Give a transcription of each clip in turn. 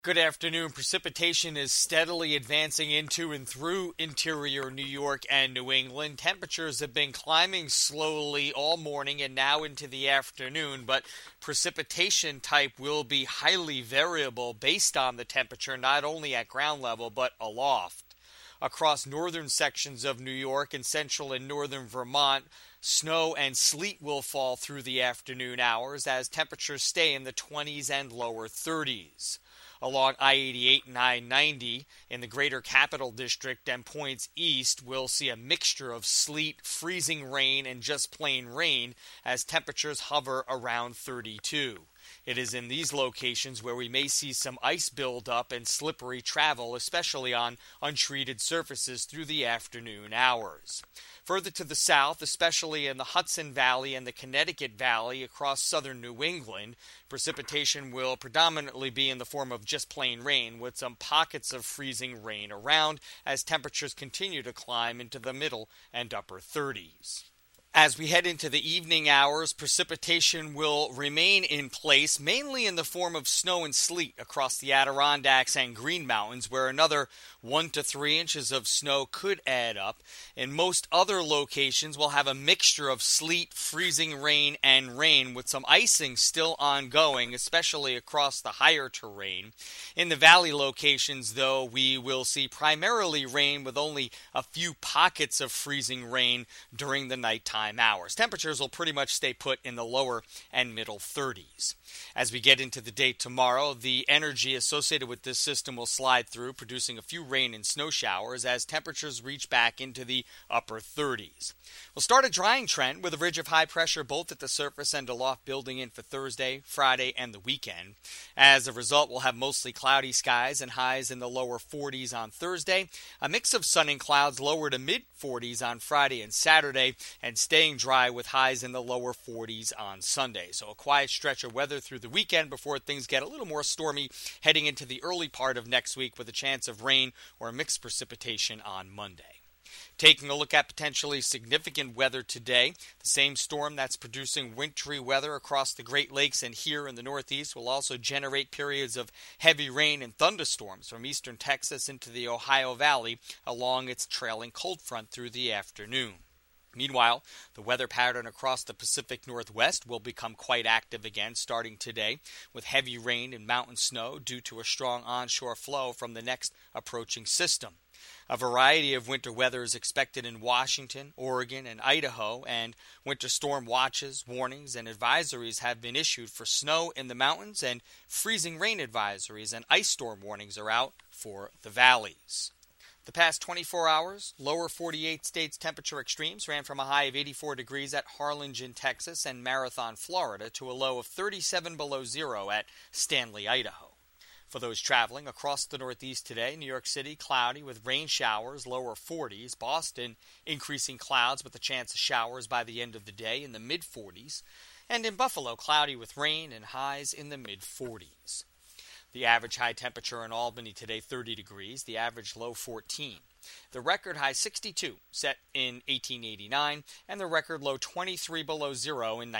Good afternoon. Precipitation is steadily advancing into and through interior New York and New England. Temperatures have been climbing slowly all morning and now into the afternoon, but precipitation type will be highly variable based on the temperature, not only at ground level but aloft. Across northern sections of New York and central and northern Vermont, snow and sleet will fall through the afternoon hours as temperatures stay in the 20s and lower 30s. Along I-88 and I-90 in the greater capital district and points east, we'll see a mixture of sleet, freezing rain, and just plain rain as temperatures hover around 32. It is in these locations where we may see some ice buildup and slippery travel, especially on untreated surfaces through the afternoon hours. Further to the south, especially in the Hudson Valley and the Connecticut Valley across southern New England, precipitation will predominantly be in the form of just plain rain, with some pockets of freezing rain around as temperatures continue to climb into the middle and upper 30s. As we head into the evening hours, precipitation will remain in place, mainly in the form of snow and sleet across the Adirondacks and Green Mountains, where another 1 to 3 inches of snow could add up. In most other locations, we'll have a mixture of sleet, freezing rain, and rain, with some icing still ongoing, especially across the higher terrain. In the valley locations, though, we will see primarily rain with only a few pockets of freezing rain during the nighttime hours. Temperatures will pretty much stay put in the lower and middle 30s. As we get into the day tomorrow, the energy associated with this system will slide through, producing a few rain and snow showers as temperatures reach back into the upper 30s. We'll start a drying trend with a ridge of high pressure both at the surface and aloft building in for Thursday, Friday, and the weekend. As a result, we'll have mostly cloudy skies and highs in the lower 40s on Thursday, a mix of sun and clouds lower to mid 40s on Friday and Saturday, and staying dry with highs in the lower 40s on Sunday. So a quiet stretch of weather through the weekend before things get a little more stormy heading into the early part of next week with a chance of rain or mixed precipitation on Monday. Taking a look at potentially significant weather today, the same storm that's producing wintry weather across the Great Lakes and here in the Northeast will also generate periods of heavy rain and thunderstorms from eastern Texas into the Ohio Valley along its trailing cold front through the afternoon. Meanwhile, the weather pattern across the Pacific Northwest will become quite active again starting today, with heavy rain and mountain snow due to a strong onshore flow from the next approaching system. A variety of winter weather is expected in Washington, Oregon, and Idaho, and winter storm watches, warnings, and advisories have been issued for snow in the mountains, and freezing rain advisories and ice storm warnings are out for the valleys. The past 24 hours, lower 48 states temperature extremes ran from a high of 84 degrees at Harlingen, Texas, and Marathon, Florida, to a low of 37 below zero at Stanley, Idaho. For those traveling across the Northeast today, New York City, cloudy with rain showers, lower 40s. Boston, increasing clouds with a chance of showers by the end of the day in the mid-40s. And in Buffalo, cloudy with rain and highs in the mid-40s. The average high temperature in Albany today, 30 degrees. The average low, 14. The record high, 62, set in 1889. And the record low, 23 below zero in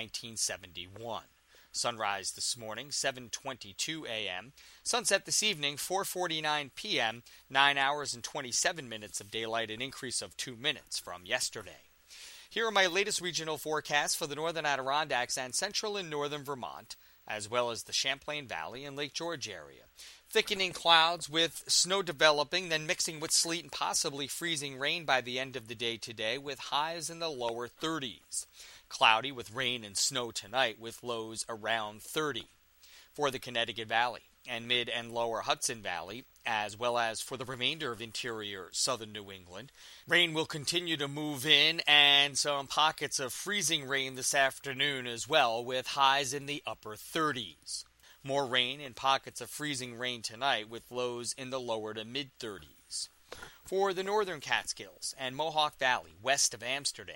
1971. Sunrise this morning, 7:22 a.m. Sunset this evening, 4:49 p.m., 9 hours and 27 minutes of daylight, an increase of 2 minutes from yesterday. Here are my latest regional forecasts for the northern Adirondacks and central and northern Vermont, as well as the Champlain Valley and Lake George area. Thickening clouds with snow developing, then mixing with sleet and possibly freezing rain by the end of the day today, with highs in the lower 30s. Cloudy with rain and snow tonight with lows around 30. For the Connecticut Valley and mid and lower Hudson Valley, as well as for the remainder of interior southern New England, rain will continue to move in and some pockets of freezing rain this afternoon as well, with highs in the upper 30s. More rain and pockets of freezing rain tonight with lows in the lower to mid 30s. For the northern Catskills and Mohawk Valley west of Amsterdam,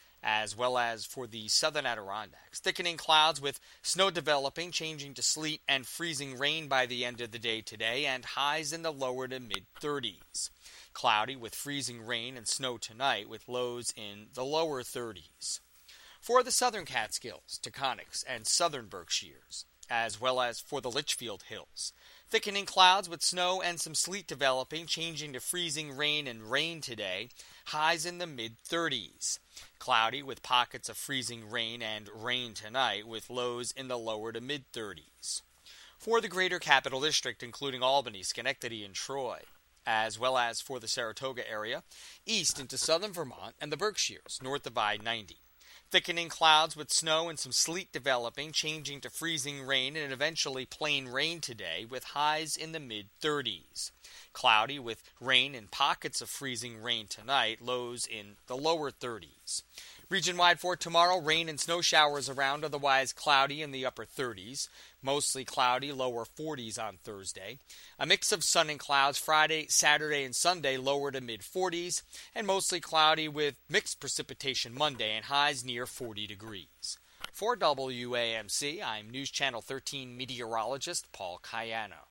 as well as for the southern Adirondacks, thickening clouds with snow developing, changing to sleet and freezing rain by the end of the day today, and highs in the lower to mid-30s. Cloudy with freezing rain and snow tonight with lows in the lower 30s. For the southern Catskills, Taconics, and southern Berkshires, as well as for the Litchfield Hills, Thickening clouds with snow and some sleet developing, changing to freezing rain and rain today. Highs in the mid-30s. Cloudy with pockets of freezing rain and rain tonight, with lows in the lower to mid-30s. For the greater capital district, including Albany, Schenectady, and Troy, as well as for the Saratoga area, east into southern Vermont and the Berkshires, north of I-90. Thickening clouds with snow and some sleet developing, changing to freezing rain and eventually plain rain today, with highs in the mid-30s. Cloudy with rain and pockets of freezing rain tonight, lows in the lower 30s. Region-wide for tomorrow, rain and snow showers around, otherwise cloudy in the upper 30s. Mostly cloudy, lower 40s on Thursday. A mix of sun and clouds Friday, Saturday, and Sunday, lower to mid-40s. And mostly cloudy with mixed precipitation Monday and highs near 40 degrees. For WAMC, I'm News Channel 13 meteorologist Paul Cayano.